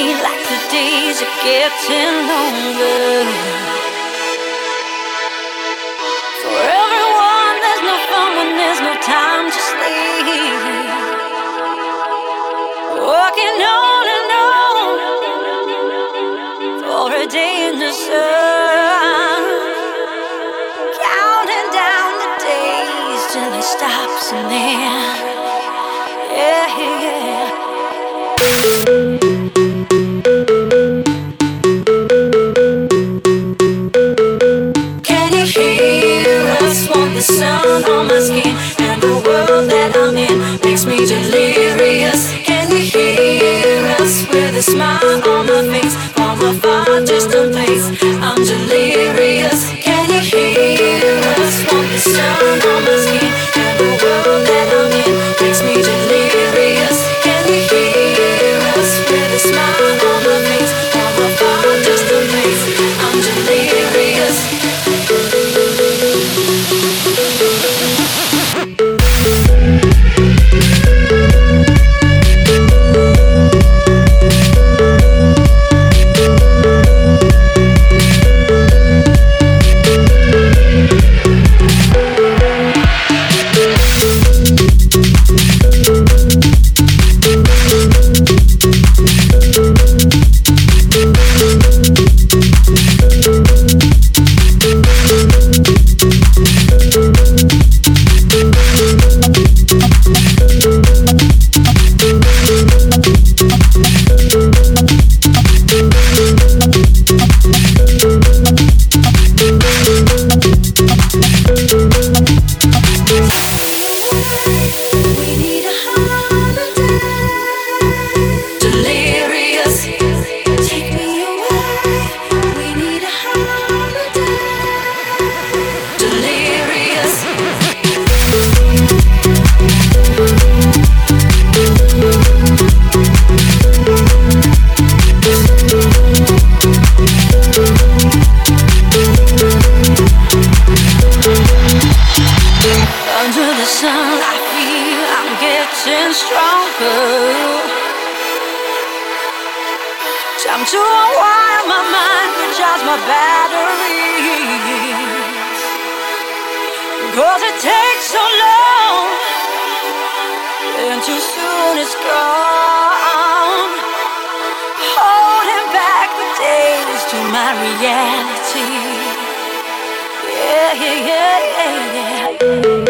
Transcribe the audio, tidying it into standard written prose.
like the days are getting longer. For everyone, there's no fun when there's no time to sleep. Walking on and on for a day in the sun, counting down the days till it stops and then, yeah, yeah. Can you hear us? Want the sun on my skin, and the world that I'm in makes me delirious. Can you hear us? With a smile on my face, from afar, distant place, I'm delirious. Can you hear us? Want the sun on my skin, and the world that I'm in makes me delirious. Can you hear us? With a smile on my face, from afar, distant place, I'm delirious. Under the sun, I feel I'm getting stronger. Time to unwind my mind, recharge my batteries. Cause it takes so long, and too soon it's gone. Holding back the days to my reality. Yeah, yeah, yeah, yeah, yeah.